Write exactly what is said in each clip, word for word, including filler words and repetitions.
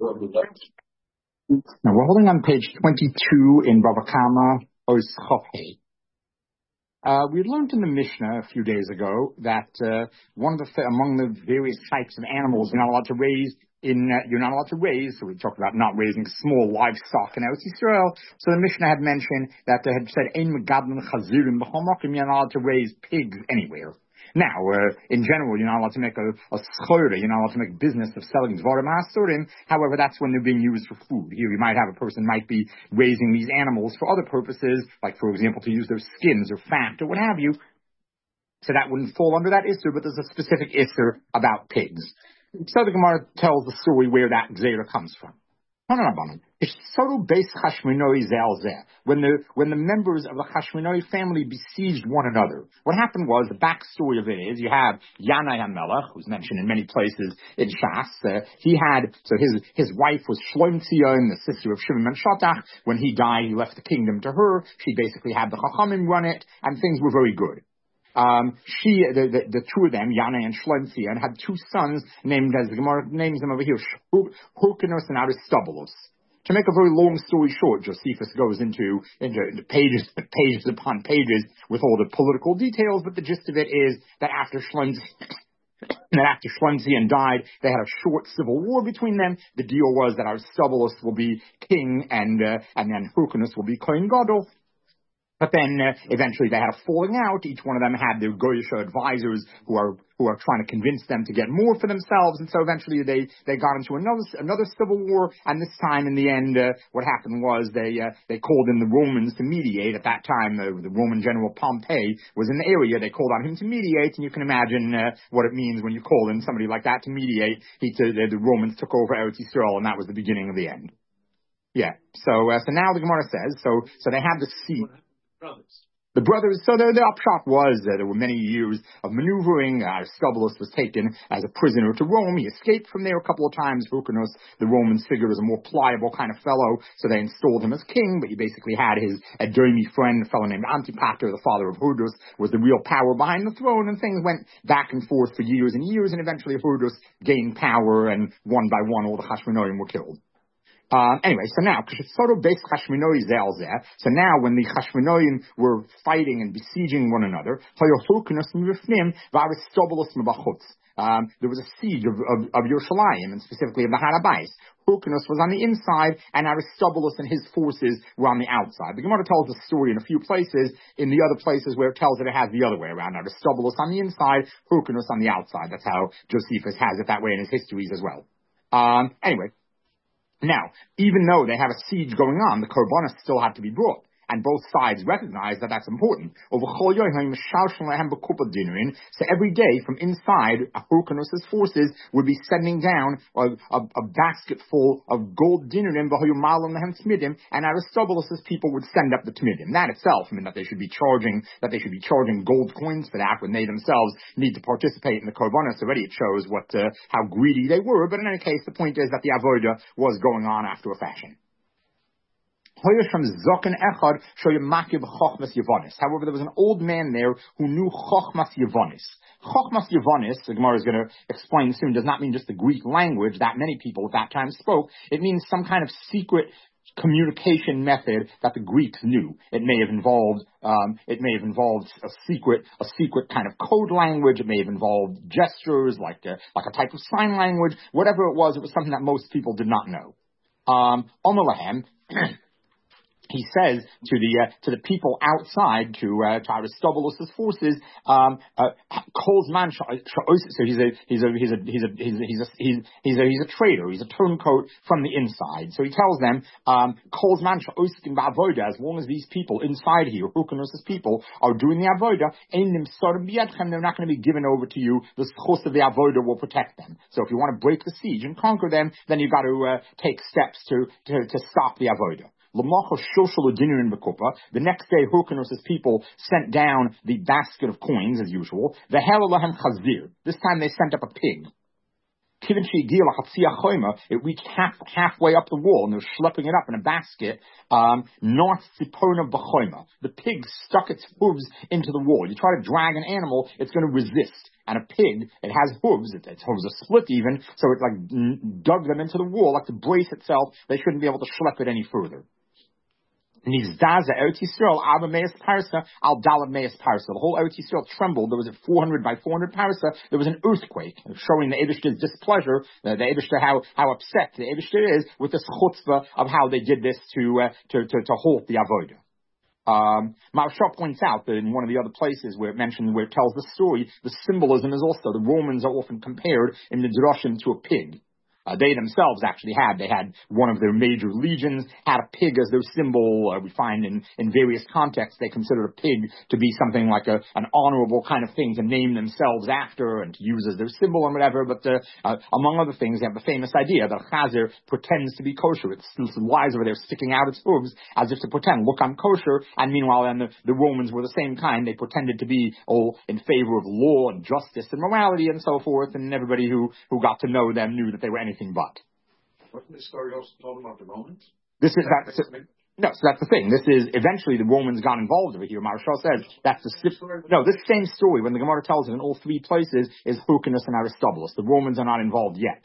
Now we're holding on page twenty-two in Bava Kama Ois Chofhei. Uh, we learned in the Mishnah a few days ago that uh, one of the among the various types of animals you're not allowed to raise in uh, you're not allowed to raise. So we talked about not raising small livestock in Eretz Yisrael. So the Mishnah had mentioned that they had said Ein megadlin chazirim b'chol makom, you're not allowed to raise pigs anywhere. Now, uh, in general, you're not allowed to make a, a schora, you're not allowed to make business of selling dvarim asurim. However, that's when they're being used for food. Here, you might have a person might be raising these animals for other purposes, like, for example, to use their skins or fat or what have you. So that wouldn't fall under that issur, but there's a specific issur about pigs. So the Gemara tells the story where that gzeira comes from. When the when the members of the Hashmonai family besieged one another, what happened was, the backstory of it is, you have Yanai HaMelech, who's mentioned in many places in Shas. Uh, he had so his his wife was Shloim Tzion, the sister of Shimon ben Shatach. When he died, he left the kingdom to her. She basically had the Chachamim run it, and things were very good. Um, she, the, the, the two of them, Yana and Shloim Tzion, had two sons named, as the Gemara names them over here, Hyrcanus and Aristobulus. To make a very long story short, Josephus goes into, into, into pages, pages upon pages with all the political details, but the gist of it is that after Shloim that after Shloim Tzion died, they had a short civil war between them. The deal was that Aristobulus will be king and, uh, and then Hyrcanus will be Kohen Gadol. But then uh, eventually they had a falling out. Each one of them had their Goyish advisors who are who are trying to convince them to get more for themselves. And so eventually they, they got into another another civil war. And this time in the end, uh, what happened was they uh, they called in the Romans to mediate. At that time, uh, the Roman general Pompey was in the area. They called on him to mediate. And you can imagine uh, what it means when you call in somebody like that to mediate. He t- the, the Romans took over Eretz Yisrael, and that was the beginning of the end. Yeah. So uh, so now the Gemara says, so so they had the seat. Brothers. The brothers, so the, the upshot was that there were many years of maneuvering. Uh, Aristobulus was taken as a prisoner to Rome. He escaped from there a couple of times. Hyrcanus, the Romans figured, as a more pliable kind of fellow, so they installed him as king, but he basically had his Edomi friend, a fellow named Antipater, the father of Hyrcanus, was the real power behind the throne, and things went back and forth for years and years, and eventually Hyrcanus gained power, and one by one all the Hashmonaim were killed. Uh, anyway, so now, so now when the Hashmonaim were fighting and besieging one another, um, there was a siege of, of, of Yerushalayim, and specifically of the Har Habayis. Hyrcanus was on the inside, and Aristobulus and his forces were on the outside. The Gemara tells the story in a few places. In the other places where it tells it, it has the other way around. Aristobulus on the inside, Hyrcanus on the outside. That's how Josephus has it that way in his histories as well. Um, anyway. Now, even though they have a siege going on, the korbanos still have to be brought. And both sides recognize that that's important. So every day from inside, Hyrcanus' forces would be sending down a, a, a basket full of gold dinerim, and Aristobulus' people would send up the tmidim. That itself, I mean, that they should be charging, that they should be charging gold coins for that when they themselves need to participate in the korbanos. Already it shows what, uh, how greedy they were. But in any case, the point is that the avodah was going on after a fashion. However, there was an old man there who knew Chochmas Yevonis. Chochmas Yevonis, the Gemara is going to explain soon, does not mean just the Greek language that many people at that time spoke. It means some kind of secret communication method that the Greeks knew. It may have involved, um, it may have involved a secret, a secret kind of code language. It may have involved gestures, like a, like a type of sign language. Whatever it was, it was something that most people did not know. Um, Omelahem, he says to the uh, to the people outside, to uh, to Aristobulus' forces, um, uh, calls man. So he's a he's a he's a he's a he's a he's a he's, he's a he's a traitor. He's a turncoat from the inside. So he tells them, um, calls man as long as these people inside here, Hyrcanus' people, are doing the avodah, they're not going to be given over to you. The schos of the avodah will protect them. So if you want to break the siege and conquer them, then you've got to uh, take steps to to to stop the avodah. The next day, Hyrcanus' people sent down the basket of coins, as usual. This time they sent up a pig. It reached half, halfway up the wall, and they're schlepping it up in a basket. Um, the pig stuck its hooves into the wall. You try to drag an animal, it's going to resist. and a pig, it has hooves, it, its hooves are split even, so it like dug them into the wall, like to brace itself. They shouldn't be able to schlep it any further. Nizdaza Eretz Yisrael Arba Meis Parsa Al Dalad Meis Parsa. The whole Eretz Yisrael trembled. There was a four hundred by four hundred Parsa. There was an earthquake showing the Eibishter's displeasure, the, the Eibishter how how upset the Eibishter is with this chutzpah of how they did this to uh, to, to to halt the avodah. Um, Maharsha points out that in one of the other places where it mentions where it tells the story, the symbolism is also the Romans are often compared in the Drashim to a pig. Uh, they themselves actually had, they had one of their major legions, had a pig as their symbol. Uh, we find in, in various contexts they considered a pig to be something like a, an honorable kind of thing to name themselves after and to use as their symbol and whatever. But uh, uh, among other things, they have the famous idea that a chazer pretends to be kosher. It lies over there sticking out its hooves as if to pretend, look, I'm kosher. And meanwhile, and the, the Romans were the same kind. They pretended to be all in favor of law and justice and morality and so forth. And everybody who, who got to know them knew that they were anything but. Wasn't this story also told about the Romans? This is that. So, no, so that's the thing. This is eventually the Romans got involved over here. Maharsha says that's the no. This same story when the Gemara tells it in all three places is Hyrcanus and Aristobulus. The Romans are not involved yet.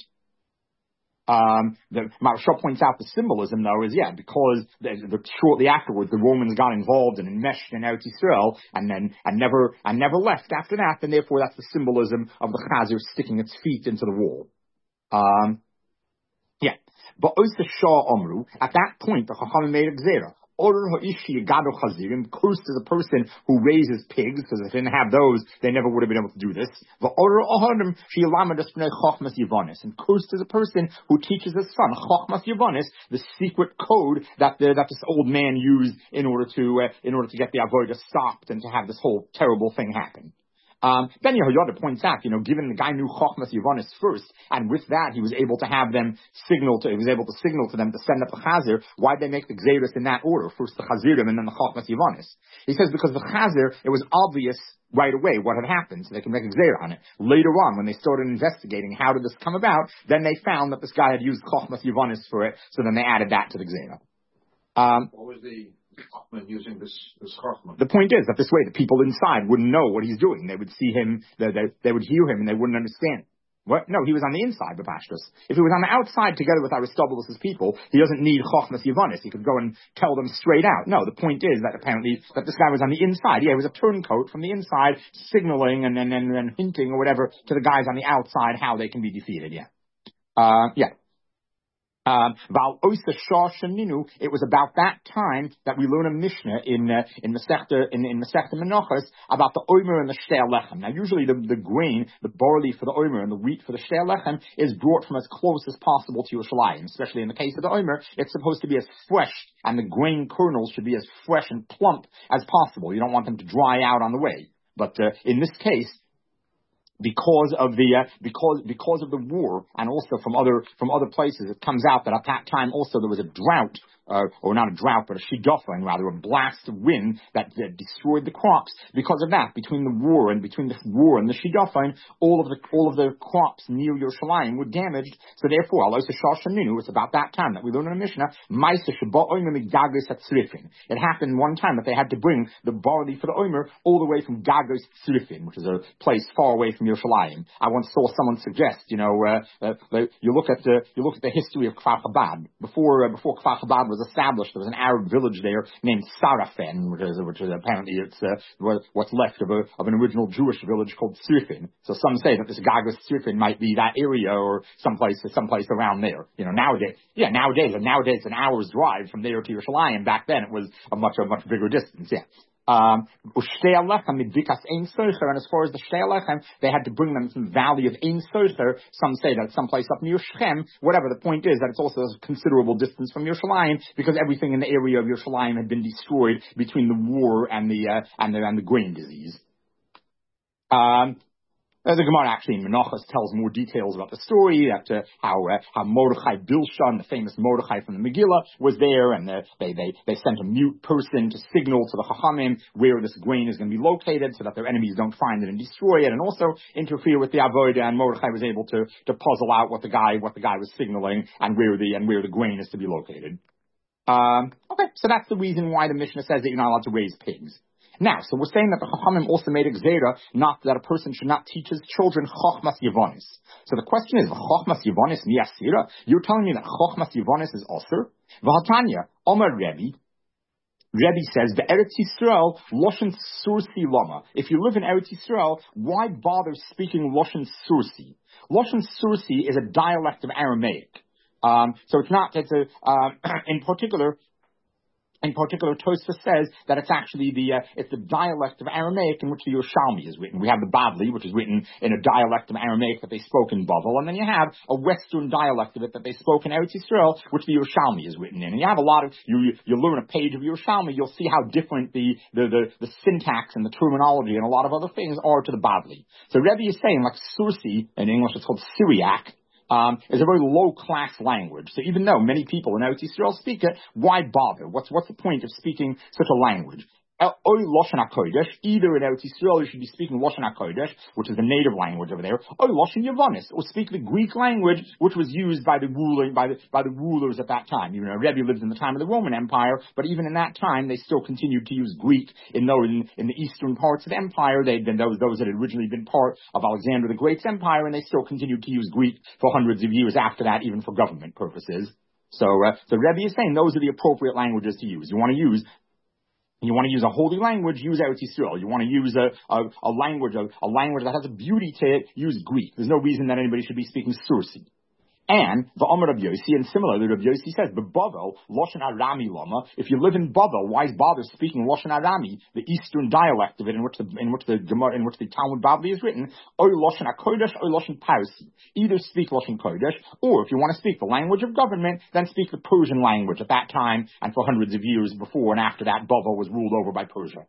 Um, the Maharsha points out the symbolism though is yeah because the, the, shortly afterwards the Romans got involved and enmeshed in Eretz Yisrael and then and never and never left after that. And therefore that's the symbolism of the chazer sticking its feet into the wall. Um, yeah. But Oisa Shah Omru, at that point, the Chachamim made a gzera. Order Ha'ishi Yagado Chazirim, cursed to the person who raises pigs, because if they didn't have those, they never would have been able to do this. The order Ohanim, Shi Yalamadus Bnei Chachmas Yavanis, and cursed to the person who teaches his son, Chachmas Yavanis, the secret code that the, that this old man used in order to, uh, in order to get the avodah stopped and to have this whole terrible thing happen. Um, Ben Yehoyada points out, you know, given the guy knew Chochmas Yavanis first, and with that he was able to have them signal to, he was able to signal to them to send up the Chazer. Why'd they make the Gzeiros in that order? First the Chazirim and then the Chochmas Yavanis. He says because the Chazer, it was obvious right away what had happened, so they can make a Gzeir on it. Later on, when they started investigating how did this come about, then they found that this guy had used Chochmas Yavanis for it, so then they added that to the Gzeira. Um, what was the using this, this Chachma? The point is that this way the people inside wouldn't know what he's doing. They would see him, they, they, they would hear him, and they wouldn't understand. What? No, he was on the inside, Bapashtus. If he was on the outside together with Aristobulus' people, he doesn't need Chochmas Yavanis. He could go and tell them straight out. No, the point is that apparently that this guy was on the inside. Yeah, he was a turncoat from the inside, signaling and then and, and, and hinting or whatever to the guys on the outside how they can be defeated. Yeah. Uh, yeah. Um, it was about that time that we learn a Mishnah in uh, in Masechta in, in Masechta Menachos about the omer and the shtei lechem. Now, usually the, the grain, the barley for the omer and the wheat for the shtei lechem is brought from as close as possible to Yerushalayim. Especially in the case of the omer, it's supposed to be as fresh, and the grain kernels should be as fresh and plump as possible. You don't want them to dry out on the way. But uh, in this case, because of the uh, because because of the war, and also from other from other places, it comes out that at that time also there was a drought, uh, or not a drought, but a shidduchim, rather a blast of wind that, that destroyed the crops. Because of that, between the war and between the war and the shidduchim, all of the all of the crops near Yerushalayim were damaged. So therefore, Allah Shashaninu, it's about that time that we learn in the Mishnah, it happened one time that they had to bring the barley for the omer all the way from Gagos Tzrifin, which is a place far away from Yerushalayim. I once saw someone suggest, you know, uh, uh, you look at the you look at the history of Kfar Chabad. Before uh, before Kfar Chabad was established, there was an Arab village there named Sarafen, which is which is apparently it's uh, what's left of a of an original Jewish village called Tzrifin. So some say that this Gagos Tzrifin might be that area or someplace someplace around there. You know, nowadays, yeah, nowadays and nowadays it's an hour's drive from there to Yerushalayim. Back then it was a much a much bigger distance. Yeah. Um, and as far as the Shtei Lechem, they had to bring them from the valley of Ein Socher. Some say that it's someplace up near Shechem. Whatever, the point is that it's also a considerable distance from Yerushalayim because everything in the area of Yerushalayim had been destroyed between the war and the uh, and the and the grain disease. Um, Uh, the Gemara actually in Menachos tells more details about the story, that uh, how uh, how Mordechai Bilshan, the famous Mordechai from the Megillah, was there, and uh, they they they sent a mute person to signal to the Chachamim where this grain is going to be located, so that their enemies don't find it and destroy it, and also interfere with the avodah. And Mordechai was able to to puzzle out what the guy what the guy was signaling and where the and where the grain is to be located. Um, okay, so that's the reason why the Mishnah says that you're not allowed to raise pigs. Now, so we're saying that the Chachamim also made a gzeira, not that a person should not teach his children Chochmas Yevonis. So the question is, Chochmas Yevonis mi asira? You're telling me that Chochmas Yevonis is osir? V'hatanya, Omer Rebbe, Rebbe says, the Eretz Yisrael, Loshen Sursi Lama. If you live in Eretz Yisrael, why bother speaking Loshen Sursi? Loshen Sursi is a dialect of Aramaic. Um, so it's not, it's a, uh, in particular, In particular, Tosfos says that it's actually the uh, it's the dialect of Aramaic in which the Yerushalmi is written. We have the Bavli, which is written in a dialect of Aramaic that they spoke in Bavel, and then you have a Western dialect of it that they spoke in Eretz Yisrael, which the Yerushalmi is written in. And you have a lot of you you learn a page of Yerushalmi, you'll see how different the the, the the syntax and the terminology and a lot of other things are to the Bavli. So Rebbe is saying, like Sursi in English, it's called Syriac. Um, is a very low-class language. So even though many people in Eretz Yisrael speak it, why bother? What's what's the point of speaking such a language? Oy Loshen HaKodesh, either in Eretz Yisrael you should be speaking Loshen HaKodesh, which is the native language over there, or Loshen Yevonis, or speak the Greek language, which was used by the ruler, by the, by the rulers at that time. You know, Rebbe lived in the time of the Roman Empire, but even in that time, they still continued to use Greek in, in, in the eastern parts of the empire. They'd been those, those that had originally been part of Alexander the Great's empire, and they still continued to use Greek for hundreds of years after that, even for government purposes. So, uh, so Rebbe is saying those are the appropriate languages to use. You want to use You want to use a holy language, use Eretz Yisrael. You want to use a, a, a language, a, a language that has a beauty to it, use Greek. There's no reason that anybody should be speaking Sursi. And the Omer Rabbi Yossi, and similarly, Rabbi Yossi says, "But Bavel, Loshen Arami Lama. If you live in Bavel, why bother speaking Loshen Arami, the eastern dialect of it, in which the in which the in which the Talmud Bavli is written, or Loshen HaKodesh or Loshen Parsi? Either speak Loshen Kodesh, or if you want to speak the language of government, then speak the Persian language at that time and for hundreds of years before and after that, Bavel was ruled over by Persia."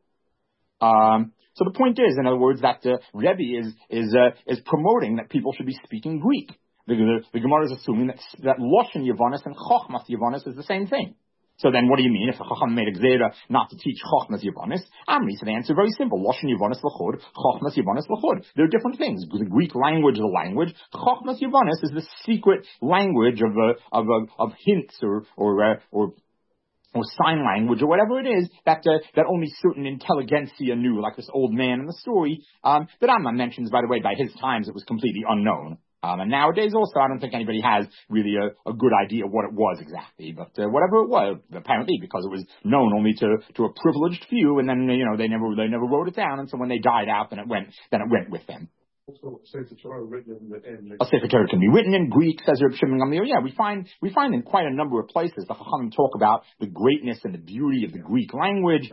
Um, so the point is, in other words, that uh, Rebbe is is uh, is promoting that people should be speaking Greek. The, the, the Gemara is assuming that, that Loshen Yevonis and Chochmas Yevonis is the same thing. So then what do you mean if the Chacham made a gzeira not to teach Chochmas Yevonis? Amri said the answer very simple. Loshen Yevonis l'chod, Chochmas Yevonis l'chod. They're different things. The Greek language is a language. Chochmas Yevonis is the secret language of uh, of, of of hints or or uh, or or sign language, or whatever it is, that uh, that only certain intelligentsia knew, like this old man in the story, um, that Rambam mentions, by the way, by his times it was completely unknown. Um, and nowadays also, I don't think anybody has really a, a good idea of what it was exactly, but uh, whatever it was, apparently, because it was known only to, to a privileged few, and then, you know, they never, they never wrote it down, and so when they died out, then it went, then it went with them. Also, Sefer Torah written in the in A Sefer Torah can be written in Greek, says Reb Shimon Gamliel. Yeah, we find we find in quite a number of places the Chachamim talk about the greatness and the beauty of the Greek language.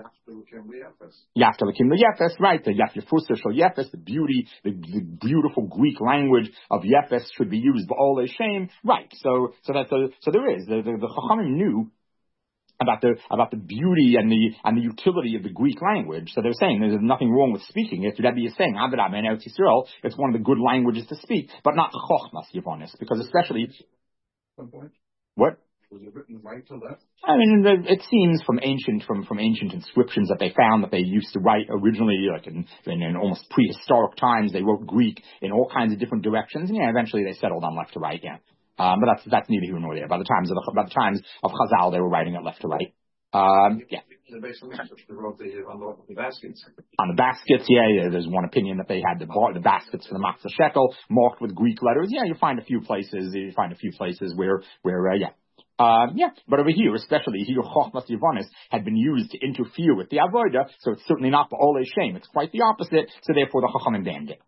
Yaftalakim Yefes, right? The Yafyafusah Shal Yefes, the beauty, the, the beautiful Greek language of Yefes should be used. Ba'ol Shem, right? So, so that the so there is the the, the Chachamim knew about the about the beauty and the and the utility of the Greek language. So they're saying there's nothing wrong with speaking it. Rebbe is saying, Abraham and Eretz Yisrael, it's one of the good languages to speak, but not Chochmas Yevonis, because especially some point. What? Was it written right to left? I mean, the, it seems from ancient from, from ancient inscriptions that they found that they used to write originally, like in, in, in almost prehistoric times, they wrote Greek in all kinds of different directions, and yeah, eventually they settled on left to right. Yeah. Um, but that's that's neither here nor there. By the times of the, by the times of Chazal, they were writing it left to right. Um, yeah. The wrote the, on the baskets. On the baskets, yeah, yeah. There's one opinion that they had the bar, the baskets for the matzah shekel marked with Greek letters. Yeah, you find a few places. You find a few places where where uh, yeah. Um, yeah, but over here, especially here, Chochmas Yevonis had been used to interfere with the avodah, so it's certainly not ba'olei shem. It's quite the opposite. So therefore, the Chachamim banned it.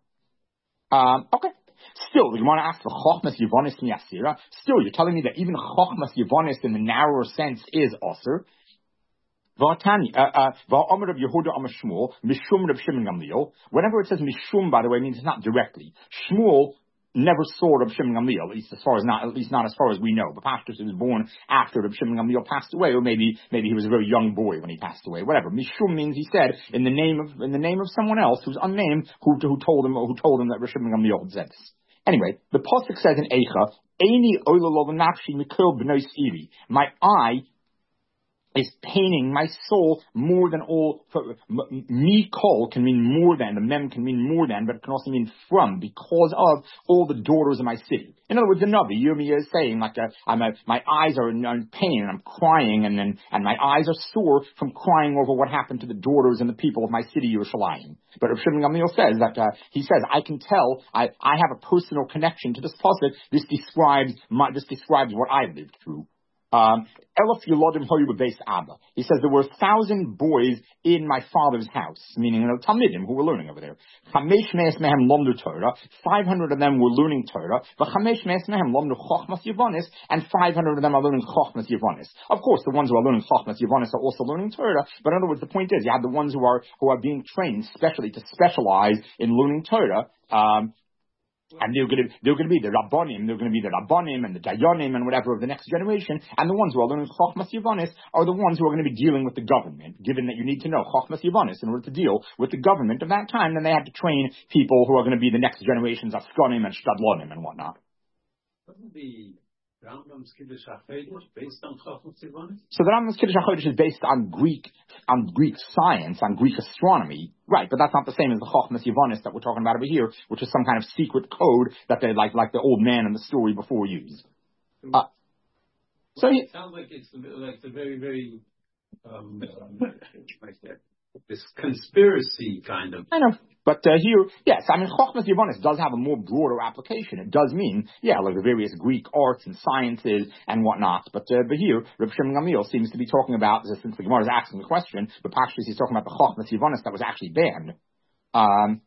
Um, okay. Still, you want to ask the Chochmas Yevonis miasira. Still, you're telling me that even Chochmas Yevonis in the narrower sense is osir. V'atani, v'omer of Yehuda Amar Shmuel, mishum Reb Shimon Gamliel. Whenever it says mishum, by the way, it means it's not directly. Shmuel never saw Reb Shimon Gamliel, at least as far as not, at least not as far as we know. But Pashtus was born after Reb Shimon Gamliel passed away, or maybe maybe he was a very young boy when he passed away. Whatever. Mishum means he said in the name of in the name of someone else who's unnamed, who who told him who told him that Reb Shimon Gamliel had said this. Anyway, the pasuk says in Eicha, "Eini oilolov nafshi mikol b'noi siri." My eye is paining my soul more than all. Me kol can mean more than, the mem can mean more than, but it can also mean from, because of all the daughters of my city. In other words, another Yirmiyah is saying, like, a, I'm a, my eyes are in, in pain, and I'm crying, and, and and my eyes are sore from crying over what happened to the daughters and the people of my city, Yerushalayim. But Rav Shimon Gamliel says that, uh, he says, I can tell, I, I have a personal connection to this pasuk. This describes my, this describes what I lived through. Um, Elef Yolodim Hoyu Beis Abba. He says there were a thousand boys in my father's house, meaning, you know, Talmidim who were learning over there. Chamesh me'es mehem lomdu Torah. Five hundred of them were learning Torah. V'chamesh me'es mehem lomdu Chochmas Yevonis, and five hundred of them are learning Chochmas Yevonis. Of course, the ones who are learning Chochmas Yevonis are also learning Torah. But in other words, the point is, you have the ones who are who are being trained specially to specialize in learning Torah. Um, And they're going to they're going to be the Rabbonim, they're going to be the Rabbonim and the Dayanim and whatever of the next generation. And the ones who are learning Chochmas Yevonis are the ones who are going to be dealing with the government. Given that you need to know Chochmas Yevonis in order to deal with the government of that time, then they had to train people who are going to be the next generations of Skonim and Shtadlonim and whatnot. Wasn't the Rambam's Kiddush HaChodesh based on Chochmas Yevonis? So the Rambam's Kiddush HaChodesh is based on Greek on Greek science, on Greek astronomy. Right, but that's not the same as the Chochmas Yevonis that we're talking about over here, which is some kind of secret code that they, like like the old man in the story before, used. Uh, well, so it sounds like it's like the very, very, um, like that, this conspiracy kind of. I know. But uh, here, yes, I mean, Chochmas Yevonis does have a more broader application. It does mean, yeah, like the various Greek arts and sciences and whatnot. But uh, but here, Reb Shimon Gamliel seems to be talking about, since the Gemara is asking the question, but actually he's talking about the Chochmas Yevonis that was actually banned. Um,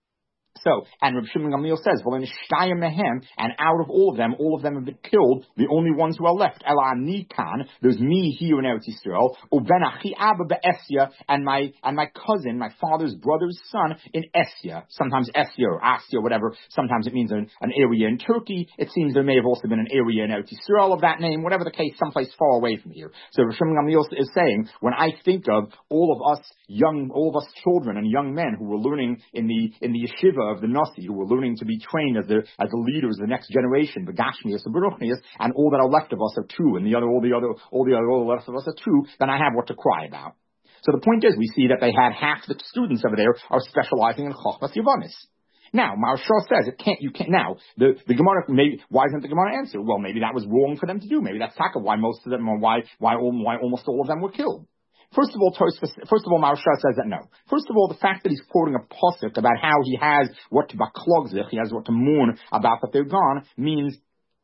So, and Reb Shimon Gamliel says, well, in Shtayim Mehem, and out of all of them, all of them have been killed. The only ones who are left, Ela Ani Kan, there's me here in Eretz Yisrael, Uben Achi Abba be'Esya, and my and my cousin, my father's brother's son in Esya. Sometimes Esya or Asya, whatever. Sometimes it means an, an area in Turkey. It seems there may have also been an area in Eretz Yisrael of that name. Whatever the case, someplace far away from here. So Reb Shimon Gamliel is saying, when I think of all of us young, all of us children and young men who were learning in the in the yeshiva of the Nasi, who were learning to be trained as the as the leaders of the next generation, the Gashmias and Baruchnias, and all that are left of us are two, and the other all the other all the other all the rest of us are two, then I have what to cry about. So the point is, we see that they had half the students over there are specializing in Chochmas Yevonis. Now, Maharshal says it can't. You can't. Now, the the Gemara. Maybe why doesn't the Gemara answer? Well, maybe that was wrong for them to do. Maybe that's taka why most of them, or why why why almost all of them were killed. First of all, first of all, Maharshal says that no. First of all, the fact that he's quoting a pasuk about how he has what to baklogzich, he has what to mourn about that they're gone, means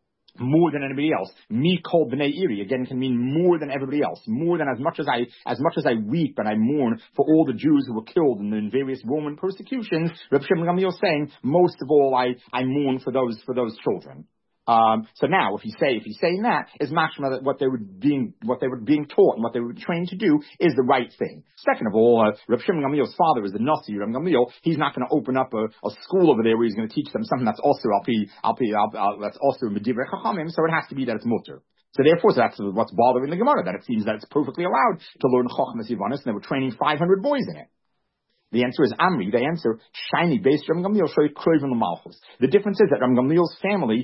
more than anybody else. Me kol b'nei iri again can mean more than everybody else, more than as much as I as much as I weep and I mourn for all the Jews who were killed in the various Roman persecutions. Reb Shimon Gamliel is saying most of all I I mourn for those for those children. Um, so now, if you say if he's saying that, is mashma that what they were being what they were being taught and what they were trained to do is the right thing. Second of all, uh, Reb Shimon Gamliel's father is the Nasi Reb Gamliel. He's not going to open up a, a school over there where he's going to teach them something that's also alpi alpi al that's also medivrei chachamim. So it has to be that it's mutter. So therefore, so that's what's bothering the Gemara, that it seems that it's perfectly allowed to learn Chochmas Yevonis, and they were training five hundred boys in it. The answer is Amri. The answer, shiny based Reb Gamliel shoy kroivim l'malchus. The difference is that Reb Gamliel's family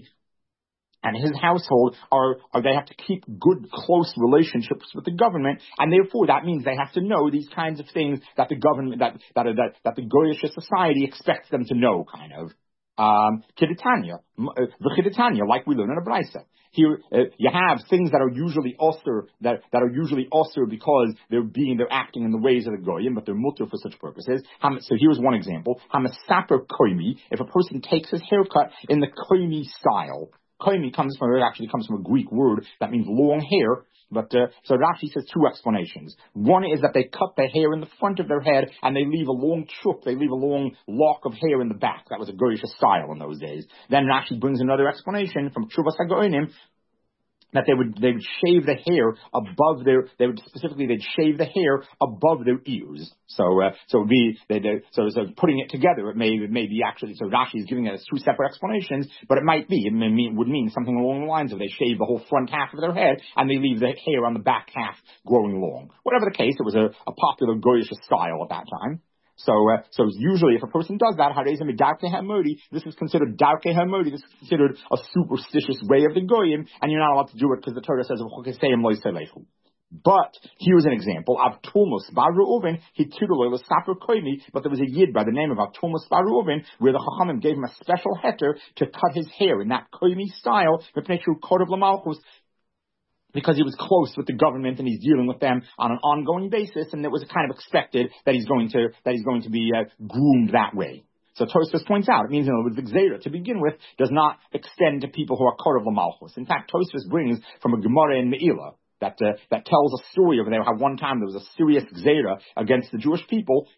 and his household are, are, they have to keep good, close relationships with the government, and therefore that means they have to know these kinds of things that the government, that, that, that, that the Goyish society expects them to know, kind of. Um, Kiditanya, the Kiditanya, like we learn in a Braisa. Here, uh, you have things that are usually osir, that, that are usually osir because they're being, they're acting in the ways of the Goyim, but they're mutter for such purposes. So here's one example. Hamasaper koimi, if a person takes his haircut in the koimi style. Koimi comes from, it actually comes from a Greek word that means long hair. But, uh, so Rashi says two explanations. One is that they cut the hair in the front of their head and they leave a long chup, they leave a long lock of hair in the back. That was a Goyish style in those days. Then Rashi brings another explanation from Chuvas HaGoinim, that they would they would shave the hair above their they would specifically they'd shave the hair above their ears. So uh, so it would be they, they so so putting it together it may it may be actually so Rashi is giving it as two separate explanations, but it might be it may mean, would mean something along the lines of they shave the whole front half of their head and they leave the hair on the back half growing long. Whatever the case, it was a, a popular Goyish style at that time. So, uh, so usually if a person does that, this is considered darkei hamodi. This is considered a superstitious way of the goyim, and you're not allowed to do it because the Torah says, But here's an example. Avtulmus bar Reuven, hituduloi l'saper koimi, but there was a yid by the name of Avtulmus bar Reuven, where the Chachamim gave him a special heter to cut his hair in that koimi style, because he was close with the government and he's dealing with them on an ongoing basis, and it was kind of expected that he's going to that he's going to be uh, groomed that way. So Tosfos points out, it means, in other words, the Gzeira, to begin with, does not extend to people who are Korav L'Malchus. In fact, Tosfos brings from a Gemara in Me'ilah, that uh, that tells a story over there how one time there was a serious Gzeira against the Jewish people,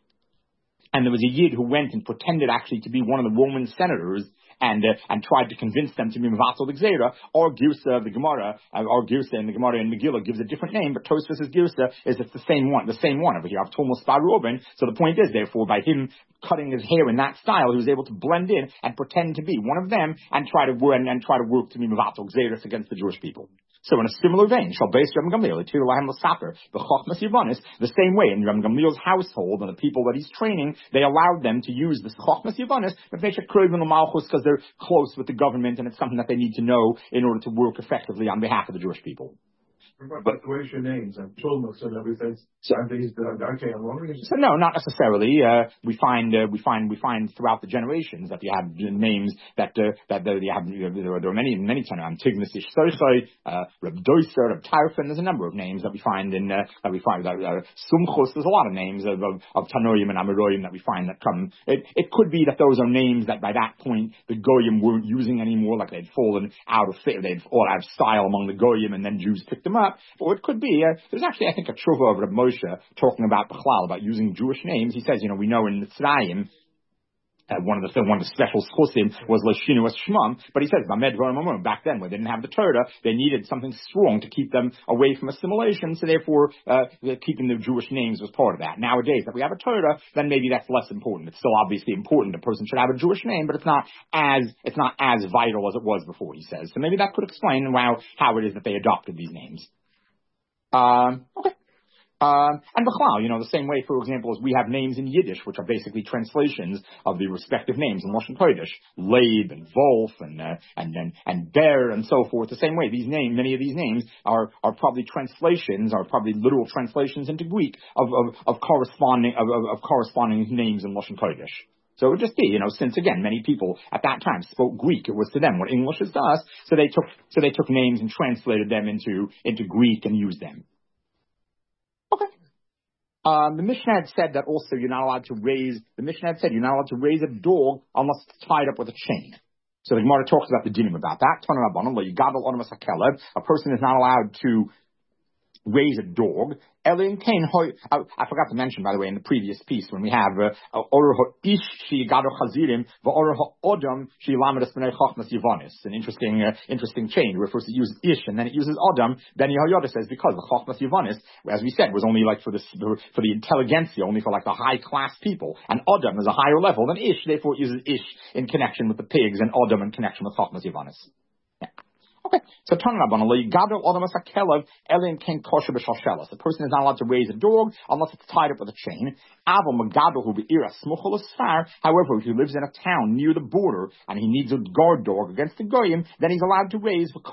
and there was a Yid who went and pretended actually to be one of the Roman senators and uh, and tried to convince them to be Mevatel the Gzeira. Or Girsa of the Gemara, uh, or Girsa in the Gemara in Megillah gives a different name, but Tosfos' Girsa is it's the same one, the same one over here, Avtulmus bar Reuven. So the point is, therefore, by him cutting his hair in that style, he was able to blend in and pretend to be one of them and try to and, and try to work to be Mevatel Gzeiras against the Jewish people. So in a similar vein, shall base Rabbi Gamliel, Tir Lahem L'Saper, the Chochmas Yavanis, the same way in Rabbi Gamliel's household and the people that he's training, they allowed them to use this Chochmas Yavanis, but they should crave in the Malchus because they're close with the government and it's something that they need to know in order to work effectively on behalf of the Jewish people. But where's your names and Tulmus and everything? So are these the okay? I'm wondering. So no, not necessarily. Uh, we find uh, we find we find throughout the generations that you have names that uh, that uh, you have. There are, there are many many times. Tignis Ish Sochai, Reb Doiser, Reb Tarfin. There's a number of names that we find in uh, that we find that uh, Sumchus. There's a lot of names of of, of Tanoim and Amoraim that we find that come. It, it could be that those are names that by that point the Goyim weren't using anymore, like they'd fallen out of they'd all out of style among the Goyim, and then Jews picked them up. Or it could be, uh, there's actually, I think, a tshuva of Reb Moshe talking about Bechlal, about using Jewish names. He says, you know, we know in the Tzrayim, uh, one of the one of the special schusim was Lashinu as Shmam, but he says, back then, when they didn't have the Torah, they needed something strong to keep them away from assimilation, so therefore, uh, keeping the Jewish names was part of that. Nowadays, if we have a Torah, then maybe that's less important. It's still obviously important. A person should have a Jewish name, but it's not as, it's not as vital as it was before, he says. So maybe that could explain how, how it is that they adopted these names. Um, okay. Um, and Bechlal, you know, the same way, for example, as we have names in Yiddish, which are basically translations of the respective names in Lashon Kodesh, Leib and Wolf and, uh, and, and, and Ber and so forth. The same way, these names, many of these names are, are probably translations, are probably literal translations into Greek of, of, of corresponding, of, of, of corresponding names in Lashon Kodesh. So it would just be, you know, since again, many people at that time spoke Greek, it was to them what English is to us, so they took, so they took names and translated them into, into Greek and used them. Okay. Um, the Mishnah had said that also you're not allowed to raise, the Mishnah had said you're not allowed to raise a dog unless it's tied up with a chain. So the Gemara talks about the dinim about that. A person is not allowed to raise a dog. I forgot to mention, by the way, in the previous piece, when we have uh, an interesting uh, interesting change, where first it uses ish and then it uses adam. Then Yehoyada says because the chachmas yivanis, as we said, was only like for the for the intelligentsia, only for like the high class people, and adam is a higher level than ish. Therefore, it uses ish in connection with the pigs and adam in connection with chachmas yivanis. Okay, so the person is not allowed to raise a dog unless it's tied up with a chain. However, if he lives in a town near the border and he needs a guard dog against the goyim, then he's allowed to raise. He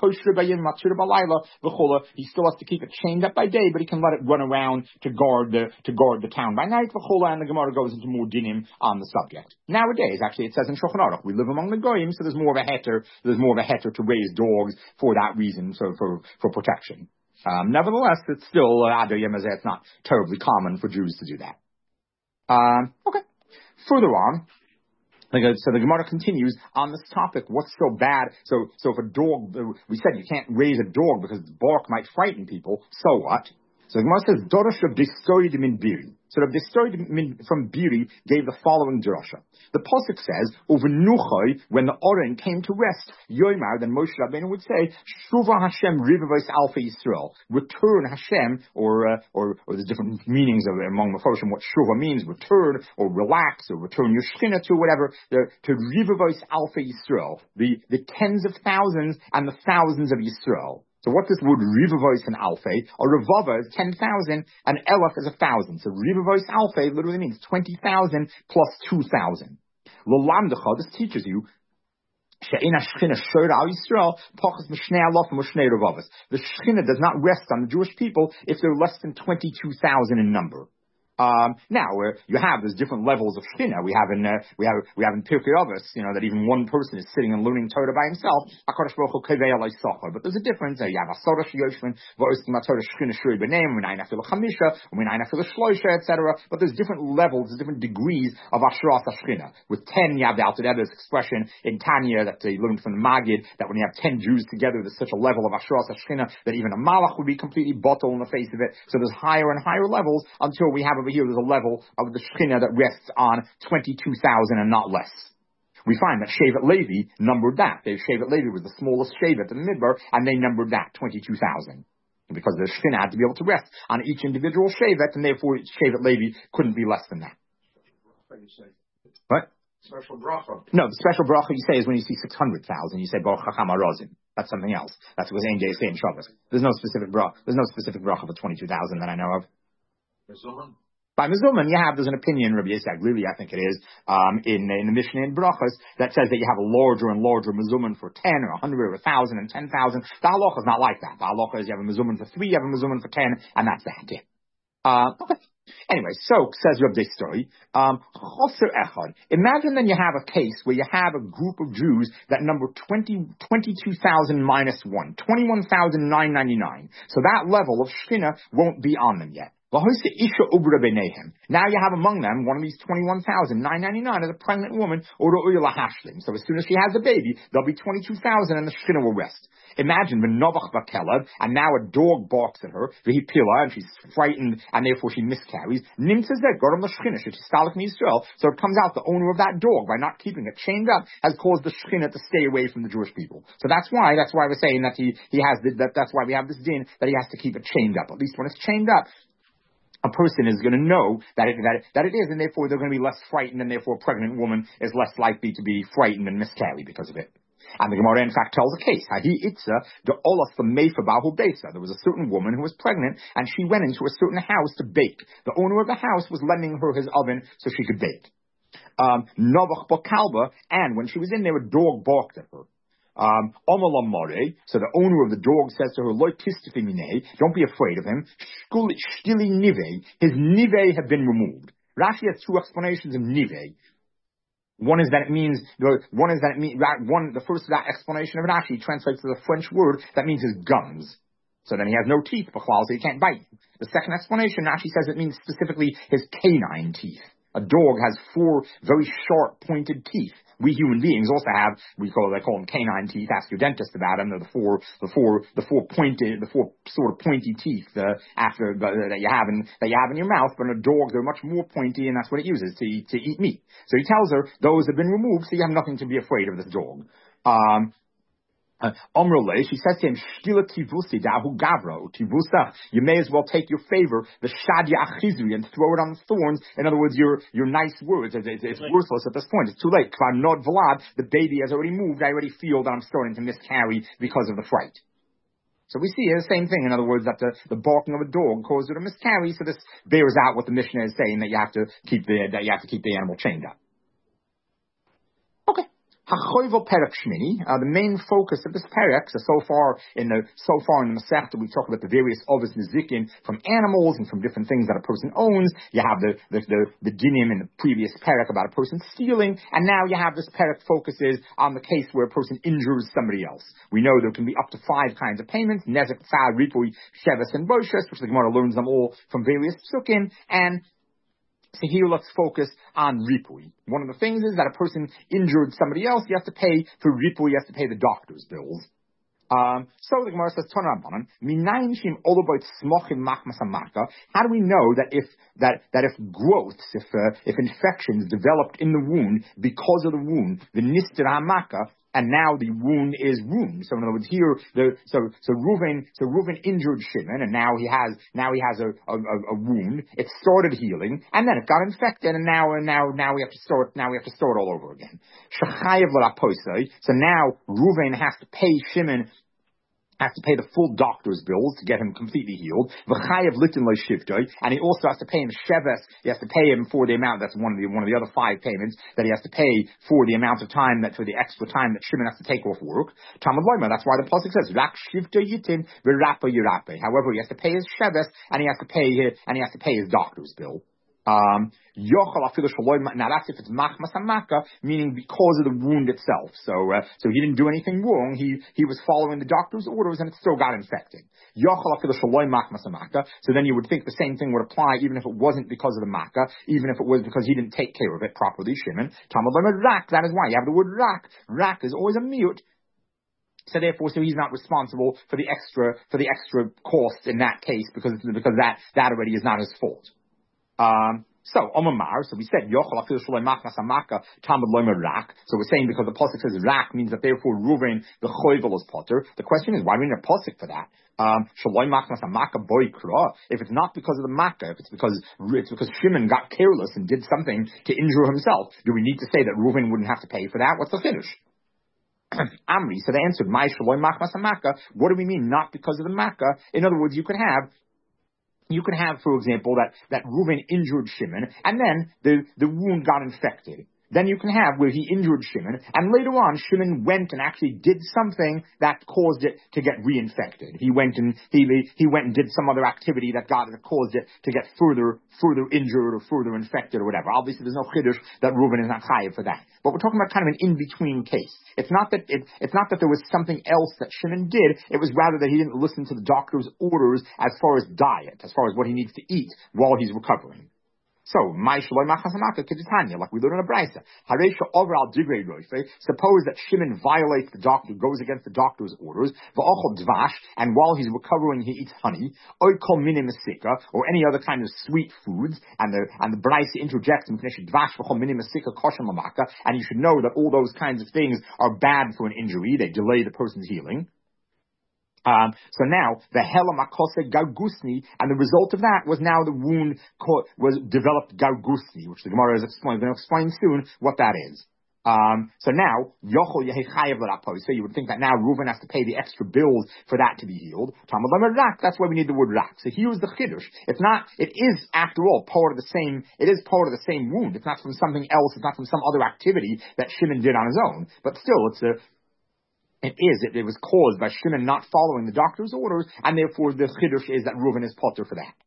still has to keep it chained up by day, but he can let it run around to guard the to guard the town by night. And the Gemara goes into more dinim on the subject. Nowadays, actually, it says in Shulchan Aruch, we live among the goyim, so there's more of a heter. There's more of a heter to raise dogs for that reason, so for, for protection. Um, nevertheless, it's still, uh, it's not terribly common for Jews to do that. Um, okay. Further on, so the Gemara continues on this topic. What's so bad? So, so if a dog, we said you can't raise a dog because the bark might frighten people. So what? So the Gemara says, Dorosh Rav Distoidim in Biri. So Rav Distoidim from Biri gave the following drasha. The pasuk says, "Uvenuchai," when the Oren came to rest, Yoimar, then Moshe Rabbeinu would say, "Shuva Hashem rivavos alpha Yisrael." Return Hashem, or uh, or or there's different meanings of it among the Mephoshim what Shuva means, return or relax or return your shchina to whatever. The, to rivavos alpha Yisrael, the the tens of thousands and the thousands of Yisrael. So what this word rivavos and alpha, or rivava is ten thousand, and elef is a thousand. So rivavos alpha literally means twenty thousand plus two thousand. L'lamdecha, this teaches you She'ena Shechina Shor Al Yisrael, Pachas Mishnei Alof Mishnei Revavos. The Shechina does not rest on the Jewish people if they're less than twenty-two thousand in number. Um, now, uh, you have those different levels of Shechina. We have in, uh, we have, we have in Pirkei Avos, you know, that even one person is sitting and learning Torah by himself. HaKadosh Baruch Hu Kavei Alei Socha. But there's a difference. Uh, you have Asara Sheyoshvin, V'ostim HaTorah Shechina Shuri B'neim, U'minayin Afilu Chamisha, U'minayin Afilu Shloisha, et cetera. But there's different levels, there's different degrees of Asheras HaShechina. With ten, you have the Alter Rebbe's expression in Tanya that they learned from the Maggid, that when you have ten Jews together, there's such a level of Asheras HaShechina that even a Malach would be completely bottled in the face of it. So there's higher and higher levels until we have over here, there's a level of the Shechina that rests on twenty-two thousand and not less. We find that Shevet Levi numbered that. Shevet Levi was the smallest Shevet in the Midbar, and they numbered that, twenty-two thousand. Because the Shechina had to be able to rest on each individual Shevet, and therefore Shevet Levi couldn't be less than that. What? Special bracha. No, the special bracha you say is when you see six hundred thousand, you say Baruch Chacham HaRozim. That's something else. That's what Ein Gei say in Shabbos. There's no specific bracha. There's no specific bracha for twenty-two thousand that I know of. By Mezuman, you have, there's an opinion, Rabbi Yitzhak Lili, I think it is, um, in, in the Mishnah in Brachas, that says that you have a larger and larger Mezuman for ten, or a hundred, or a thousand, and ten thousand. The halacha is not like that. The halacha is you have a Mezuman for three, you have a Mezuman for ten, and that's that. Uh, okay. Anyway, so, says Rabbi Story, um, imagine then you have a case where you have a group of Jews that number twenty, twenty-two thousand minus one, twenty-one thousand nine hundred ninety-nine. So that level of Shechina won't be on them yet. Now you have among them one of these twenty-one thousand nine hundred ninety-nine is a pregnant woman, or so as soon as she has a baby, there'll be twenty-two thousand and the Shechina will rest. Imagine the Novach Bakelev, and now a dog barks at her, and she's frightened, and therefore she miscarries. So it comes out the owner of that dog, by not keeping it chained up, has caused the Shechina to stay away from the Jewish people. So that's why, that's why we're saying that he, he has, the, that, that's why we have this din, that he has to keep it chained up. At least when it's chained up, a person is going to know that it, that, it, that it is, and therefore they're going to be less frightened, and therefore a pregnant woman is less likely to be frightened and miscarry because of it. And the Gemara, in fact, tells a case. Hadi itza the olas the meifa bahu beisa. There was a certain woman who was pregnant, and she went into a certain house to bake. The owner of the house was lending her his oven so she could bake. Um, Novach bakalba, and when she was in there, a dog barked at her. Um, so the owner of the dog says to her, don't be afraid of him. Shtili nive, his nive have been removed. Rashi has two explanations of nive. One is that it means, one is that it means, one, the first that explanation of Rashi translates to the French word that means his gums. So then he has no teeth, so he can't bite. The second explanation, Rashi says it means specifically his canine teeth. A dog has four very sharp, pointed teeth. We human beings also have, we call they call them canine teeth. Ask your dentist about them. They're the four, the four, the four pointed, the four sort of pointy teeth uh, after uh, that you have in that you have in your mouth. But in a dog, they're much more pointy, and that's what it uses to eat, to eat meat. So he tells her those have been removed, so you have nothing to be afraid of this dog. Um, Uh, she says to him, you may as well take your favor, the shadya achizri, and throw it on the thorns. In other words, your your nice words. It's, it's, it's worthless at this point. It's too late. Not Vlad, the baby has already moved. I already feel that I'm starting to miscarry because of the fright. So we see the same thing. In other words, that the, the barking of a dog caused her to miscarry. So this bears out what the Mishnah is saying, that you have to keep the that you have to keep the animal chained up. Okay. Hachoivel Perek Shmini, uh, the main focus of this Perek, so, so far in the, so far in the Masechta, we talk about the various Ovis Nezikin from animals and from different things that a person owns. You have the, the, the, the dinim in the previous Perek about a person stealing, and now you have this Perek focuses on the case where a person injures somebody else. We know there can be up to five kinds of payments, Nezek, Tzad, Ripui, Sheves, and Boshes, which the Gemara learns them all from various Psukim, and so here let's focus on Ripui. One of the things is that a person injured somebody else, you have to pay for Ripui, you have to pay the doctor's bills. Um, so the Gemara says, how do we know that if that that if growths, if uh, if infections developed in the wound because of the wound, the nistir hamaka, and now the wound is wound. So in other words, here the so so Reuven so Reuven injured Shimon, and now he has now he has a, a, a wound. It started healing, and then it got infected, and now and now now we have to start now we have to start all over again. So now Reuven has to pay Shimon has to pay the full doctor's bills to get him completely healed. V'chayev litin lo shivtoi, and he also has to pay him sheves. He has to pay him for the amount. That's one of the one of the other five payments that he has to pay for the amount of time that for the extra time that Shimon has to take off work. Talmud Loima. That's why the pasuk says rak shivtoi yitin v'rapa yirape. However, he has to pay his sheves and he has to pay his and he has to pay his doctor's bill. Um, now that's if it's machmas hamaka, meaning because of the wound itself. So, uh, so he didn't do anything wrong. He he was following the doctor's orders, and it still got infected. So then you would think the same thing would apply, even if it wasn't because of the makkah, even if it was because he didn't take care of it properly. Shimon, Talmud Lomer rak. That is why you have the word rak. Rak is always a mute. So therefore, so he's not responsible for the extra for the extra cost in that case because because that that already is not his fault. Um, so, Omamar, so we said, Yochel afil shaloi machmas hamaka, Talmud loimer rak. So we're saying because the pasuk says rak means that therefore Ruvain, the choivel is potter. The question is, why do we need a pasuk for that? Um, shaloi machmas hamaka boy kra. If it's not because of the makkah, if it's because, it's because Shimon got careless and did something to injure himself, do we need to say that Ruvain wouldn't have to pay for that? What's the finish? Amri, so they answered, my shaloi machmas hamaka. What do we mean? Not because of the makkah. In other words, you could have You could have, for example, that, that Reuven injured Shimon, and then the, the wound got infected. Then you can have where he injured Shimon, and later on Shimon went and actually did something that caused it to get reinfected. He went and he he went and did some other activity that got that caused it to get further further injured or further infected or whatever. Obviously, there's no chiddush that Reuven is not chayav for that. But we're talking about kind of an in-between case. It's not that it, it's not that there was something else that Shimon did. It was rather that he didn't listen to the doctor's orders as far as diet, as far as what he needs to eat while he's recovering. So, my shaloi machmas hamaka keditanya, like we learn in a brayso. Hareisha overall divrei roife. Suppose that Shimon violates the doctor, goes against the doctor's orders. Va'ochel dvash, and while he's recovering, he eats honey. Oy kol minim mesika, or any other kind of sweet foods. And the and the brayso interjects and finishes dvash v'chol minim mesika koshem lamaka. And you should know that all those kinds of things are bad for an injury. They delay the person's healing. Um, so now the helam akose gaugusni, and the result of that was now the wound co- was developed gaugusni, which the Gemara is explaining. Going to explain soon what that is. Um, so now yochol yehichayev l'rapo. So you would think that now Reuven has to pay the extra bills for that to be healed. Talmud lomer rak. That's why we need the word rak. So here's the chiddush. It's not. It is after all part of the same. It is part of the same wound. It's not from something else. It's not from some other activity that Shimon did on his own. But still, it's a. It is. It, it was caused by Shimon not following the doctor's orders, and therefore the chiddush is that Reuven is potter for that.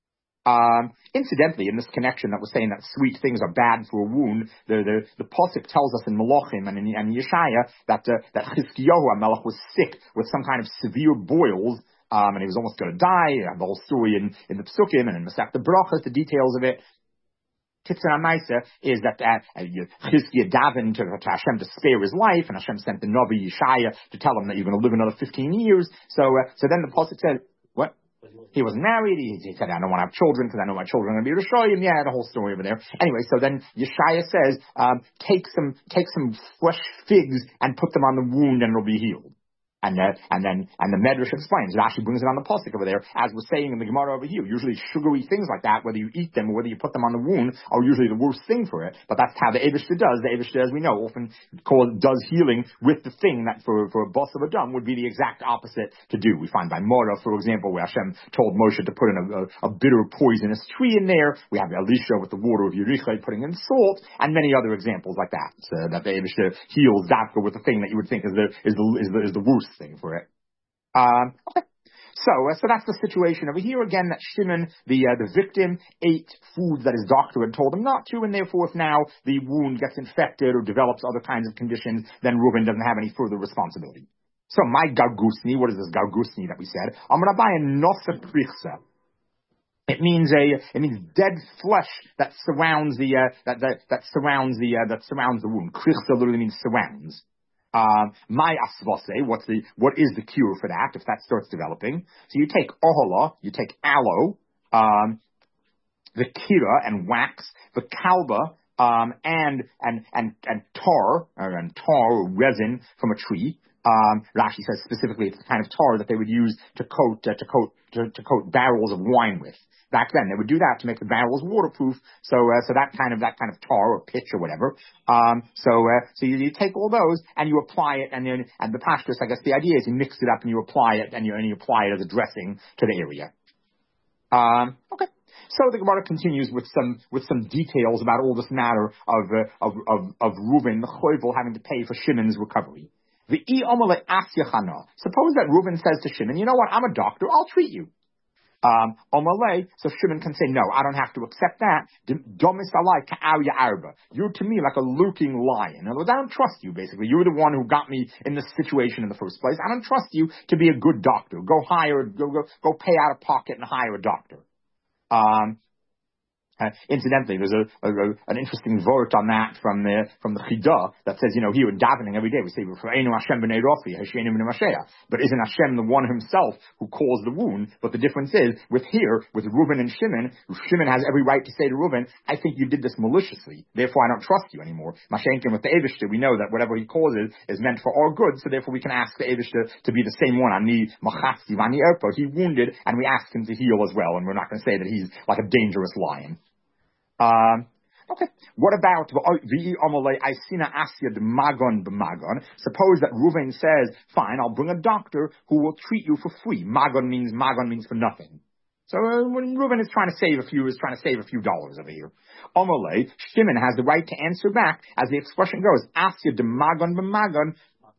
Um, incidentally, in this connection that was saying that sweet things are bad for a wound, the the, the pasuk tells us in Malachim and in, in Yeshaya that uh, that Chizkiyahu HaMelech was sick with some kind of severe boils, um, and he was almost going to die. You have the whole story in, in the Psukim and in Masechta Brachos, the details of it. Kitzur HaMaisa is that uh, Chizkiah davened to, to Hashem to spare his life, and Hashem sent the Navi Yeshaya to tell him that you're going to live another fifteen years. So, uh, so then the pasuk said, what? He wasn't married. He, he said, I don't want to have children because I know my children are going to be Rishoyim. Yeah, the whole story over there. Anyway, so then Yeshaya says, um, take some, take some fresh figs and put them on the wound, and it'll be healed. And, uh, and then, and the Medrash explains, Rashi brings it on the pasuk over there, as we're saying in the Gemara over here. Usually sugary things like that, whether you eat them or whether you put them on the wound, are usually the worst thing for it. But that's how the Eibishter does. The Eibishter, as we know, often called, does healing with the thing that for, for a bus of a dam would be the exact opposite to do. We find by Mora, for example, where Hashem told Moshe to put in a, a, a bitter poisonous tree in there. We have Elisha with the water of Yericho putting in salt, and many other examples like that. So that the Eibishter heals Dafka with the thing that you would think is the, is the, is the, is the worst thing for it. Um, okay. So, uh, so that's the situation over here again. That Shimon, the uh, the victim, ate foods that his doctor had told him not to, and therefore, if now the wound gets infected or develops other kinds of conditions, then Reuven doesn't have any further responsibility. So, my gaugusni, what is this gaugusni that we said? I'm going to buy a nosa prichsa. It means a it means dead flesh that surrounds the uh, that, that that surrounds the uh, that surrounds the wound. Prichsa literally means surrounds. Um, my asvase, what's the, what is the cure for that if that starts developing? So you take ohola, you take aloe, um, the kira and wax, the kalba, um, and, and, and, and tar, or and tar or resin from a tree, Um, Rashi says specifically it's the kind of tar that they would use to coat uh, to coat to, to coat barrels of wine with. Back then, they would do that to make the barrels waterproof. So, uh, so that kind of that kind of tar or pitch or whatever. Um, so, uh, so you, you take all those and you apply it, and then and the pashtus, I guess the idea is you mix it up and you apply it, and you and you apply it as a dressing to the area. Um, okay. So the Gemara continues with some with some details about all this matter of uh, of of of Reuven the Chovel having to pay for Shimon's recovery. The Suppose that Reuven says to Shimon, you know what? I'm a doctor. I'll treat you. Um, Omalei, so Shimon can say, no, I don't have to accept that. Domis alai ka'awya arba. You're to me like a lurking lion. In other words, I don't trust you, basically. You're the one who got me in this situation in the first place. I don't trust you to be a good doctor. Go hire, go, go, go pay out of pocket and hire a doctor. Um, Uh, incidentally, there's a, a, a an interesting vort on that from the from the Chidah that says, you know, here in davening every day we say, Hashem b'nei Rafi, Hashem b'nei Mashiach. But isn't Hashem the one himself who caused the wound? But the difference is, with here, with Reuven and Shimon, Shimon has every right to say to Reuven, I think you did this maliciously, therefore I don't trust you anymore. Mashenkin with the Eivishter, we know that whatever he causes is meant for our good, so therefore we can ask the Eivishter to be the same one. Ani Machasti Vani Erpo. He wounded, and we ask him to heal as well, and we're not going to say that he's like a dangerous lion. Um, okay. What about V'i Amalei Aisina Asya Magon b'Magon? Suppose that Reuven says, fine, I'll bring a doctor who will treat you for free. Magon means Magon means for nothing. So uh, when Reuven is trying to save a few, is trying to save a few dollars over here. Amalei, Shimon has the right to answer back, as the expression goes, Asya de Magon b'Magon.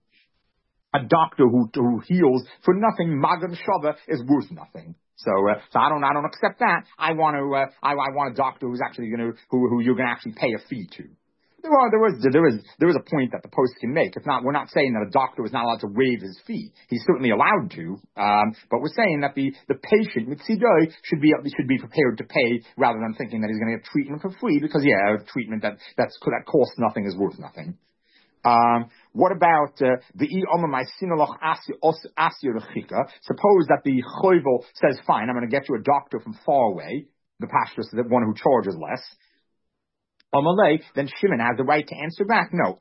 A doctor who who heals for nothing, Magon Shava, is worth nothing. So, uh, so I don't, I don't accept that. I want to, uh, I, I want a doctor who's actually going to, who, who you're going to actually pay a fee to. There are, there was, there is, there is a point that the post can make. It's not, we're not saying that a doctor is not allowed to waive his fee. He's certainly allowed to, um, but we're saying that the, the patient, mitzidoi, should be, should be prepared to pay rather than thinking that he's going to get treatment for free because, yeah, treatment that, that's, that costs nothing is worth nothing. Um, what about uh, the suppose that the choivel says, fine, I'm going to get you a doctor from far away, the pastor is the one who charges less. Amalei, then Shimon has the right to answer back, no,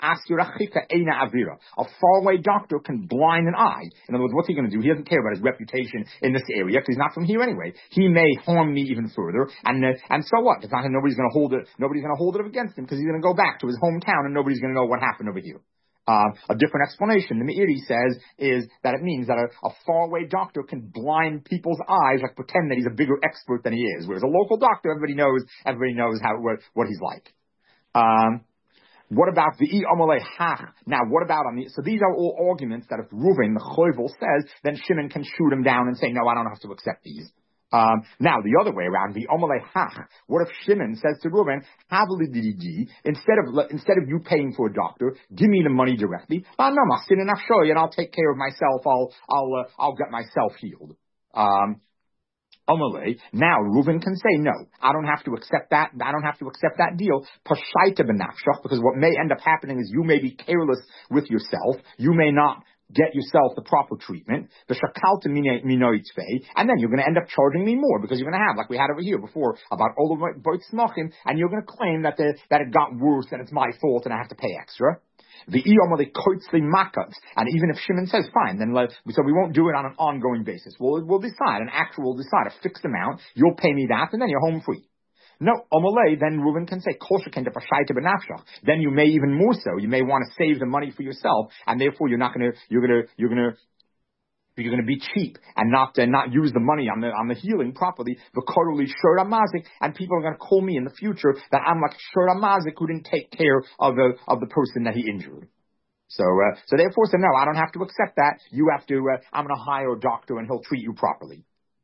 a faraway doctor can blind an eye. In other words, what's he going to do? He doesn't care about his reputation in this area because he's not from here anyway. He may harm me even further, and uh, and so what? It's not, nobody's going to hold it. Nobody's going to hold it against him because he's going to go back to his hometown, and nobody's going to know what happened over here. Uh, a different explanation, the Meiri says, is that it means that a, a faraway doctor can blind people's eyes, like pretend that he's a bigger expert than he is. Whereas a local doctor, everybody knows, everybody knows how what, what he's like. Um, what about the Amalei Hach? Now, what about on the? So these are all arguments that if Reuven the Choivel says, then Shimon can shoot him down and say, no, I don't have to accept these. Um, now, the other way around, the Amalei Hach. What if Shimon says to Reuven, instead of instead of you paying for a doctor, give me the money directly. Ah, no, I'll sit in Afshoy and I'll take care of myself. I'll I'll uh, I'll get myself healed. Um, Amalei. Now, Reuven can say, no, I don't have to accept that. I don't have to accept that deal. Pashaita b'nafshach, because what may end up happening is you may be careless with yourself. You may not get yourself the proper treatment, the shakalta minoitzvei, and then you're going to end up charging me more because you're going to have, like we had over here before, about all of both smachim, and you're going to claim that the, that it got worse and it's my fault and I have to pay extra. The iyomali koitzli makas, and even if Shimon says fine, then let, so we won't do it on an ongoing basis. We'll we'll decide an actual, we'll decide a fixed amount. You'll pay me that, and then you're home free. No, Omalei, then Reuven can say, then you may even more so, you may want to save the money for yourself, and therefore you're not going to, you're going to, you're going to, you're going to be cheap and not uh, not use the money on the on the healing properly. V'koruli shora mazik, and people are going to call me in the future that I'm like shora mazik who didn't take care of the of the person that he injured. So uh, so therefore, so no, I don't have to accept that. You have to. Uh, I'm going to hire a doctor and he'll treat you properly.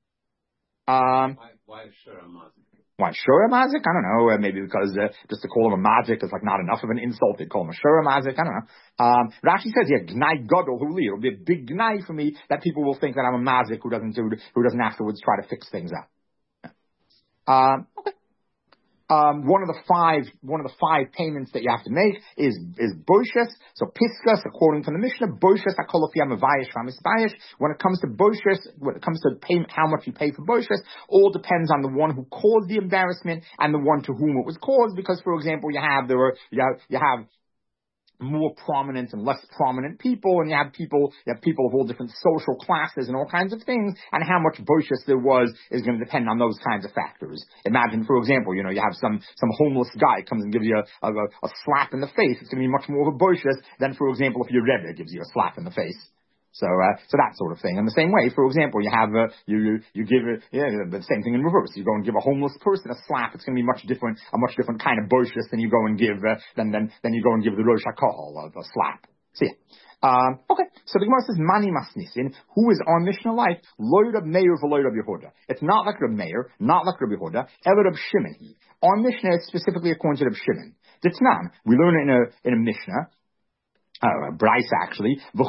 Um, why why shora mazik? Why Shura Mazik? I don't know. Uh, maybe because uh, just to call him a magic is like not enough of an insult. They call him a Shura Mazik. I don't know. Um, Rashi says, yeah, Gnai Gadol Huli. It'll be a big Gnai for me that people will think that I'm a Mazik who doesn't do, who doesn't afterwards try to fix things up. Um, okay. Um, one of the five, one of the five payments that you have to make is, is boishes. So piskas, according to the Mishnah, boishes hakolofiyam avayish v'amisbayish. When it comes to boishes, when it comes to pay, how much you pay for boishes, all depends on the one who caused the embarrassment and the one to whom it was caused. Because, for example, you have, there were, you have, you have more prominent and less prominent people, and you have people, you have people of all different social classes and all kinds of things, and how much boishas there was is going to depend on those kinds of factors. Imagine, for example, you know, you have some, some homeless guy comes and gives you a, a, a slap in the face. It's going to be much more of a boishas than, for example, if your Rebbe gives you a slap in the face. So, uh, so that sort of thing. In the same way, for example, you have, uh, you, you, you give it, yeah, the same thing in reverse. You go and give a homeless person a slap. It's going to be much different, a much different kind of boishas than you go and give, uh, than, than, than you go and give the Rosh HaKohol a, a slap. So yeah. Um, okay, so the Gemara says, Mani Masnisin, who is our Mishnah like? Lo Rab Meir v'lo Rab Yehuda. It's not like Rab Meir, not like Rab Yehuda, Ela Rab Shimon. Our Mishnah is specifically according to Rab Shimon. Ditznan, we learn it in a, in a Mishnah, Uh, Bryce actually. When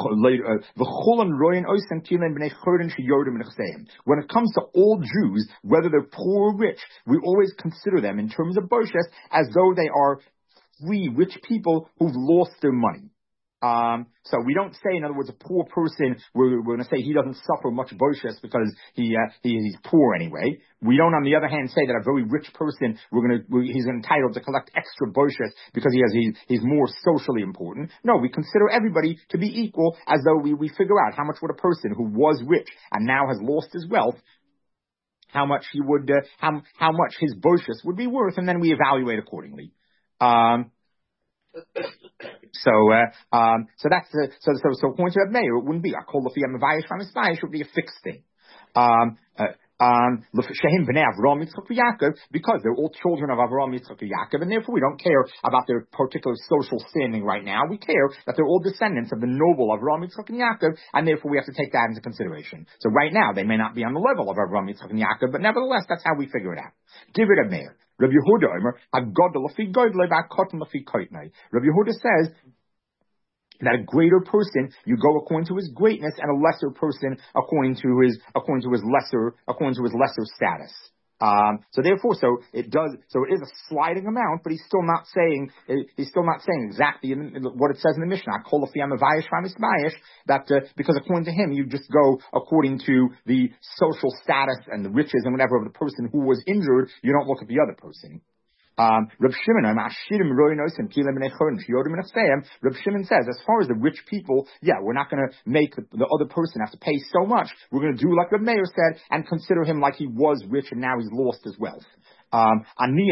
it comes to all Jews, whether they're poor or rich, we always consider them in terms of boshas as though they are free, rich people who've lost their money. Um, so we don't say, in other words, a poor person, we're, we're going to say he doesn't suffer much boshas because he, uh, he, he's poor anyway. We don't, on the other hand, say that a very rich person, we're going to, we, he's entitled to collect extra boshas because he has, he, he's more socially important. No, we consider everybody to be equal as though we, we figure out how much would a person who was rich and now has lost his wealth, how much he would, uh, how, how much his boshas would be worth, and then we evaluate accordingly. Um, So, uh, um, so that's the, so, so, so according to Reb Meir, it wouldn't be, I call the Fiyam Avayish from Ismayish, it would be a fixed thing. Um, uh, um, Shehim Bnei Avraham, Yitzchak, Yaakov, because they're all children of Avraham, Yitzchak, Yaakov, and therefore we don't care about their particular social standing right now. We care that they're all descendants of the noble Avraham, Yitzchak, and Yaakov, and therefore we have to take that into consideration. So right now, they may not be on the level of Avraham, Yitzchak, and Yaakov, but nevertheless, that's how we figure it out. Give it a Meir. Rabbi Yehuda Omer, Agod Lafi Godle Ba'Kotan Lafi Koitnai. Rabbi Yehuda says that a greater person, you go according to his greatness, and a lesser person according to his according to his lesser according to his lesser status. Um, so therefore, so it does. So it is a sliding amount, but he's still not saying he's still not saying exactly in, in what it says in the Mishnah. That uh, because according to him, you just go according to the social status and the riches and whatever of the person who was injured. You don't look at the other person. Um, Reb Shimon, Reb Shimon says, as far as the rich people, yeah, we're not going to make the, the other person have to pay so much. We're going to do like the mayor said and consider him like he was rich and now he's lost his wealth. Um,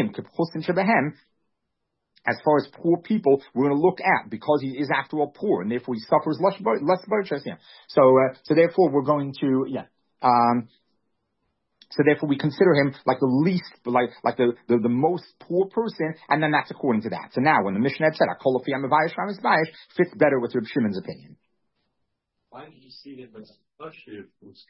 as far as poor people, we're going to look at, because he is after all poor and therefore he suffers less, less boshas. Yeah. So, uh, so therefore we're going to, yeah. Um, So therefore, we consider him like the least, like like the, the, the most poor person, and then that's according to that. So now, when the Mishnah had said, "Akol Lefi Amavayish Ramis Bayish," fits better with Reb Shimon's opinion. Why did you see that as Ashir?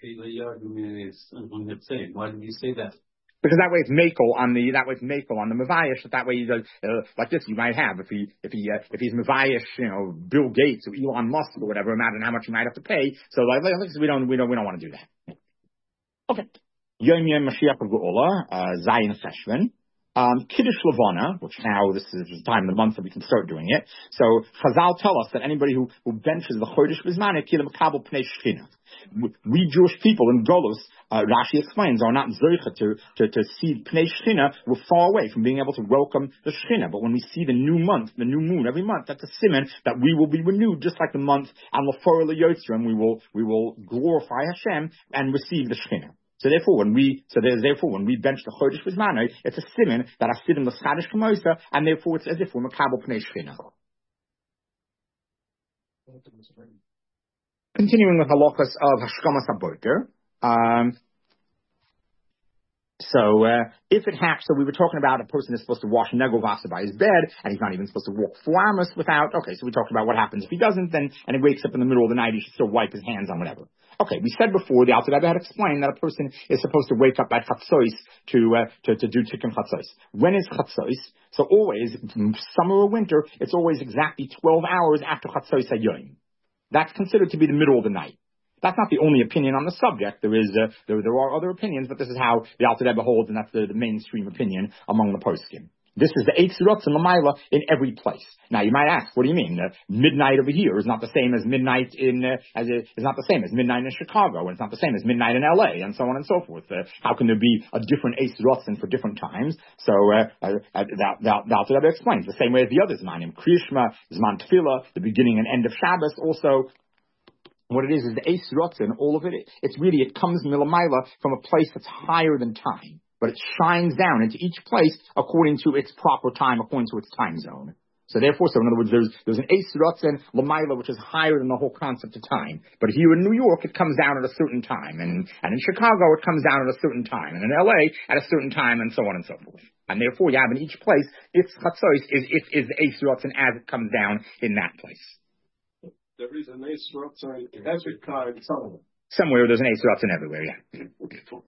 Why did you say that? Because that way it's Makel on the that way it's Makel on the Mavayish. That way, uh, like this, you might have if he if he uh, if he's Mavayish, you know, Bill Gates or Elon Musk or whatever. Imagine how much you might have to pay. So like, like we don't we don't we don't want to do that. Okay. Yom Yom Mashiach of Geola, Zayin Cheshvan, um, Kiddush Levana, which now this is the time of the month that we can start doing it. So Chazal tell us that anybody who, who benches the Chodesh Bizmane, Kilim Kabel Pnei Shechina. We Jewish people in Golos, uh, Rashi explains, are not zoicha to, to, to see Pnei Shechina. We're far away from being able to welcome the Shechina. But when we see the new month, the new moon every month, that's a siman that we will be renewed just like the month and Lefora Leyotzrim, we will, we will glorify Hashem and receive the Shechina. So therefore, when we so therefore when we bench the Chodesh Bizmano, it's a siman that asidim l'chadish kamosa, and therefore it's as if we're makabel pnei shechina. Continuing with halachas of hashkamas haboker. Um, So, uh, if it happens, so we were talking about a person is supposed to wash negel vasa by his bed, and he's not even supposed to walk four amos without, okay, so we talked about what happens if he doesn't, then, and he wakes up in the middle of the night, he should still wipe his hands on whatever. Okay, we said before, the Alter Rebbe had explained that a person is supposed to wake up at chatzos to, uh, to, to do tikkun chatzos. When is chatzos? So always, summer or winter, it's always exactly twelve hours after chatzos hayoim. That's considered to be the middle of the night. That's not the only opinion on the subject. There is, uh, there, there are other opinions, but this is how the Alter Rebbe holds, and that's the, the mainstream opinion among the poskim. This is the Eitz Ratzon L'mayla in every place. Now you might ask, what do you mean? Uh, midnight over here is not the same as midnight in, uh, as it is not the same as midnight in Chicago, and it's not the same as midnight in L A, and so on and so forth. Uh, how can there be a different Eitz Ratzon for different times? So, uh, uh, uh, that, that, that, that explains. The same way as the other Zmanim. Kriyishma, Zman Tefillah, the beginning and end of Shabbos, also, what it is is the Eitz Ratzon, all of it, it's really, it comes Milamayla from a place that's higher than time. But it shines down into each place according to its proper time, according to its time zone. So therefore, so in other words, there's there's an Eitz Ratzon L'mayla, which is higher than the whole concept of time. But here in New York, it comes down at a certain time, and and in Chicago, it comes down at a certain time, and in L A at a certain time, and so on and so forth. And therefore, you have in each place, its Chatzos is is, is the Eitz Ratzon as it comes down in that place. There is an Eitz Ratzon in every car in somewhere. Somewhere there's an Eitz Ratzon everywhere, yeah.